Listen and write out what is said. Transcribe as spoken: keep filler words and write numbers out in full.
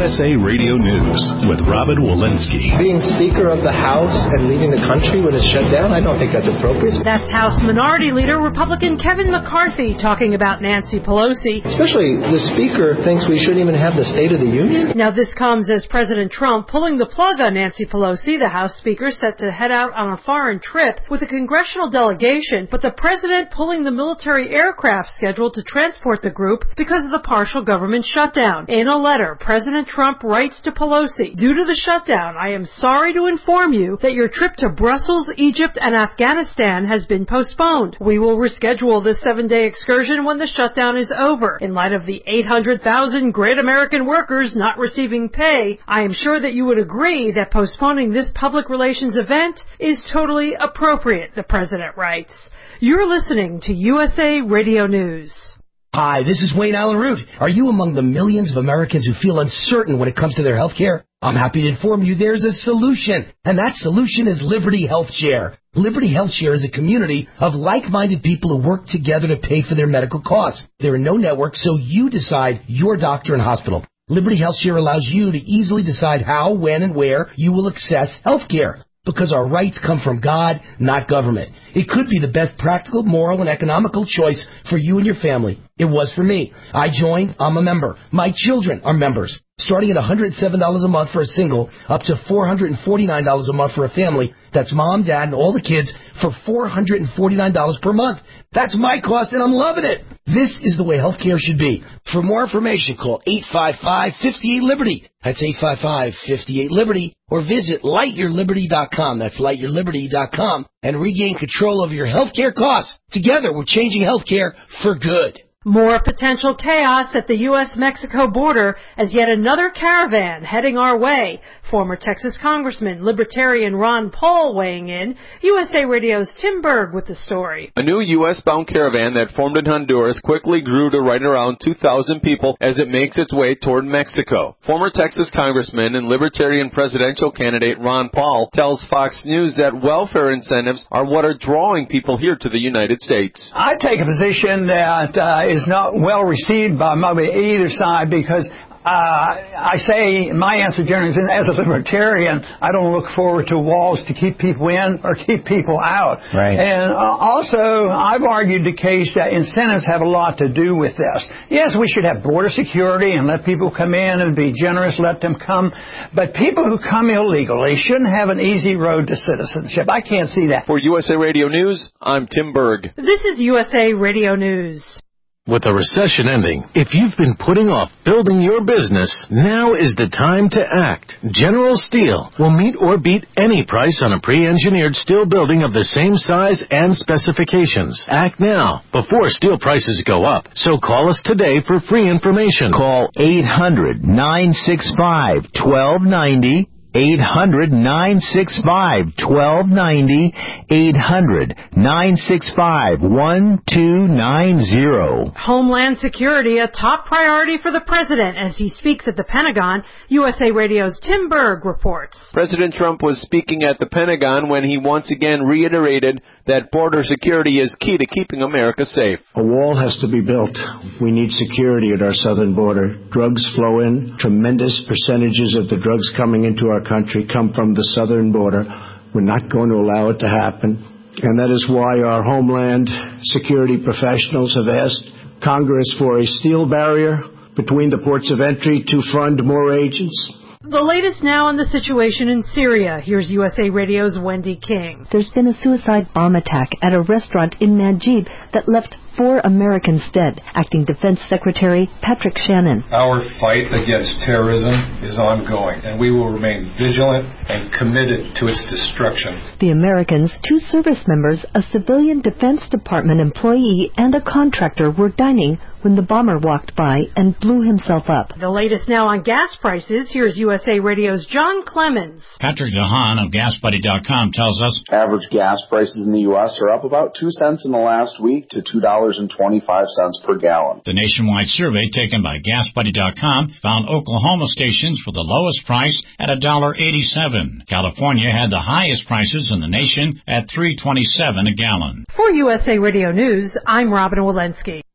S A Radio News with Robin Walensky. Being Speaker of the House and leaving the country when it's shut down, I don't think that's appropriate. That's House Minority Leader Republican Kevin McCarthy talking about Nancy Pelosi. Especially the Speaker thinks we shouldn't even have the State of the Union. Now this comes as President Trump pulling the plug on Nancy Pelosi, the House Speaker set to head out on a foreign trip with a congressional delegation, but the president pulling the military aircraft scheduled to transport the group because of the partial government shutdown. In a letter, President Trump writes to Pelosi, "Due to the shutdown, I am sorry to inform you that your trip to Brussels, Egypt, and Afghanistan has been postponed. We will reschedule this seven-day excursion when the shutdown is over. In light of the eight hundred thousand great American workers not receiving pay, I am sure that you would agree that postponing this public relations event is totally appropriate," the president writes. You're listening to U S A Radio News. Hi, this is Wayne Allen Root. Are you among the millions of Americans who feel uncertain when it comes to their health care? I'm happy to inform you there's a solution, and that solution is Liberty Health Share. Liberty Health Share is a community of like-minded people who work together to pay for their medical costs. There are no networks, so you decide your doctor and hospital. Liberty Health Share allows you to easily decide how, when, and where you will access health care. Because our rights come from God, not government. It could be the best practical, moral, and economical choice for you and your family. It was for me. I joined. I'm a member. My children are members. Starting at one hundred seven dollars a month for a single, up to four hundred forty-nine dollars a month for a family. That's mom, dad, and all the kids for four hundred forty-nine dollars per month. That's my cost, and I'm loving it. This is the way healthcare should be. For more information, call eight five five, five eight, Liberty. That's eight five five, five eight, Liberty. Or visit light your liberty dot com. That's light your liberty dot com. And regain control over your healthcare costs. Together, we're changing healthcare for good. More potential chaos at the U S Mexico border as yet another caravan heading our way. Former Texas Congressman, Libertarian Ron Paul weighing in. U S A Radio's Tim Berg with the story. A new U S-bound caravan that formed in Honduras quickly grew to right around two thousand people as it makes its way toward Mexico. Former Texas Congressman and Libertarian presidential candidate Ron Paul tells Fox News that welfare incentives are what are drawing people here to the United States. I take a position that uh, is not well received by maybe either side because Uh, I say my answer generally is, as a libertarian, I don't look forward to walls to keep people in or keep people out. Right. And uh, also, I've argued the case that incentives have a lot to do with this. Yes, we should have border security and let people come in and be generous, let them come. But people who come illegally shouldn't have an easy road to citizenship. I can't see that. For U S A Radio News, I'm Tim Berg. This is U S A Radio News. With the recession ending, if you've been putting off building your business, now is the time to act. General Steel will meet or beat any price on a pre-engineered steel building of the same size and specifications. Act now, before steel prices go up. So call us today for free information. Call eight hundred, nine six five, one two nine zero. eight hundred, nine six five, one two nine zero. eight hundred, nine six five, one two nine zero. Homeland Security, a top priority for the president as he speaks at the Pentagon. U S A Radio's Tim Berg reports. President Trump was speaking at the Pentagon when he once again reiterated that border security is key to keeping America safe. A wall has to be built. We need security at our southern border. Drugs flow in. Tremendous percentages of the drugs coming into our country come from the southern border. We're not going to allow it to happen. And that is why our Homeland Security professionals have asked Congress for a steel barrier between the ports of entry to fund more agents. The latest now on the situation in Syria. Here's U S A Radio's Wendy King. There's been a suicide bomb attack at a restaurant in Manjib that left four Americans dead. Acting Defense Secretary Patrick Shannon. Our fight against terrorism is ongoing, and we will remain vigilant and committed to its destruction. The Americans, two service members, a civilian Defense Department employee, and a contractor were dining when the bomber walked by and blew himself up. The latest now on gas prices. Here's U S A Radio's John Clemens. Patrick DeHaan of gas buddy dot com tells us average gas prices in the U S are up about two cents in the last week to two dollars and twenty-five cents per gallon. The nationwide survey taken by gas buddy dot com found Oklahoma stations for the lowest price at one dollar eighty-seven. California had the highest prices in the nation at three twenty-seven a gallon. For U S A Radio News, I'm Robin Walensky.